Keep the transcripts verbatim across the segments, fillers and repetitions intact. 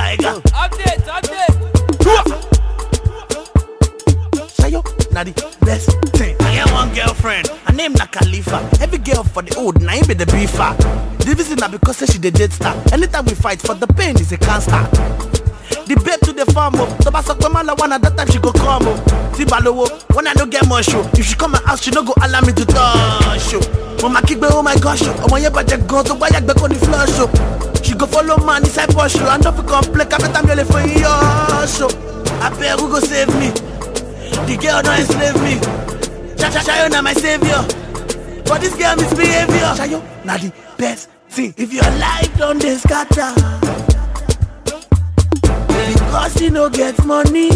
Tiger. Update, update. Shayo, na the best thing. I get one girlfriend, her name na Khalifa. Every girl for the old, na him be the beefer. The reason na because say she the dead star. Anytime we fight for the pain is a cancer. The babe to the farm up. Toba sakwe mala one at that time she go come up. Tibalowo, when I don't get more show. If she come my house, she no go allow me to touch show. Mama kick me, oh my gosh, oh my yeah, but you go to buy back on the floor show. She go follow man inside for show. And don't be complex, every time you're for your show. I pay who go save me. The girl don't enslave me. Shayo na my savior. But this girl misbehavior. Shayo na the best thing. If your life don't dey scatter because you no get money,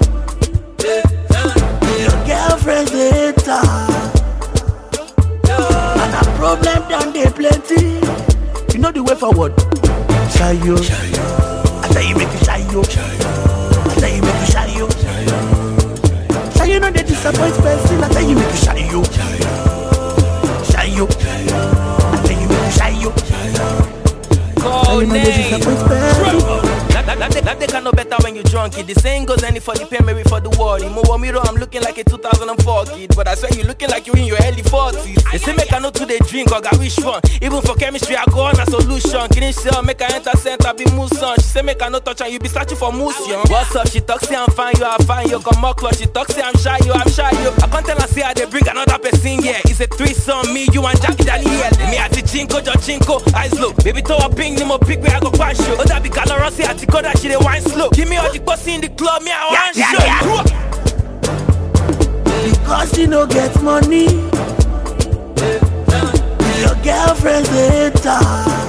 your girlfriend's a hater, and a problem done dey plenty. You know the way forward. Shayo, I tell you make you shayo. I tell you make you shayo. Shayo no dey disappoint person. I tell you make you shayo. Shayo, I tell you make you shayo. Call Shayo no dey disappoint person. That they can know better when you drunk it. The saying goes any for the pain, maybe for the worry. Mo Miro, I'm looking like a two thousand four kid, but I swear you looking like you in your early forties. They say make I know to the drink or got wish one. Even for chemistry, I go on a solution. Kidding shell, make I enter center, be muson. She say make I no touch and you be searching for motion. What's up? She talk say I'm fine, you are fine. You come more close. She talk say I'm shy, you I'm shy. You. I can't tell her say I they bring another person here. Yeah. It's a threesome, me, you and Jackie Daniel. Me at the chinko, jo chinko, eyes low. Baby to a ping, no more pick where I go pass you. Oh that be calorous, I take that she the wine slow. Give me all the pussy in the club, me I want yeah, show. Yeah. Because you no get money, your girlfriend's a hater,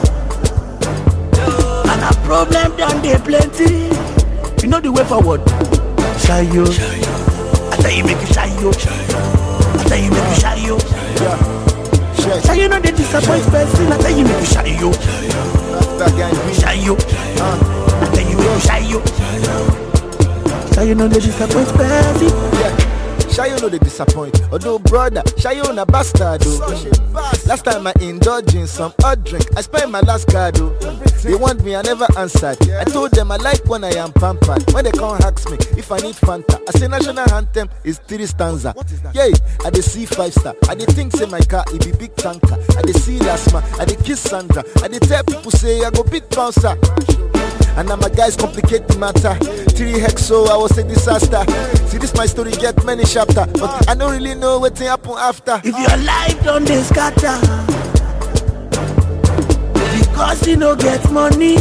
and a problem done dey plenty. You know the way forward. Shayo, I tell you make you shayo. I tell you make you shayo. Shayo no dey disappoint person. I tell you make you shayo. Shayo, I tell you make you shayo. Shayo no dey disappoint person. Shayo no dey disappoint. Although brother, Shayo na bastard oh. Last time I indulged in some hot drink, I spent my last card oh. They want me, I never answered. I told them I like when I am pampered. When they come ask me if I need Fanta, I say national anthem is three stanza. Yeah, I dey see five star. I dey think say my car it be big tanker. I dey see Lasma, I dey kiss Sandra. I dey tell people say I go big bouncer. And now my guys complicate the matter. Three hexo, I was a disaster. See this my story get many chapter, but I don't really know what happen after. If your life don't dey scatter because you no get money,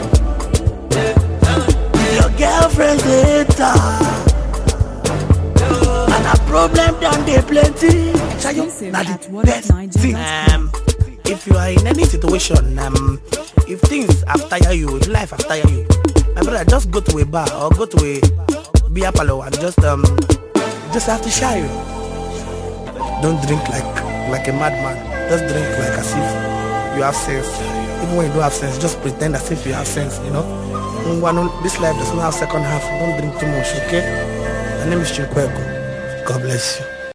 your girlfriend's a hater, and a problem done dey plenty. Shayo, na the best thing. Um, if you are in any situation, um, if things after you, if life after you, my brother, just go to a bar or go to a beer parlor and just um, just have to shy you. Don't drink like like a madman. Just drink like as if you have sense. Even when you don't have sense, just pretend as if you have sense. You know, this life does not have second half. Don't drink too much, okay? My name is Chinkwego. God bless you.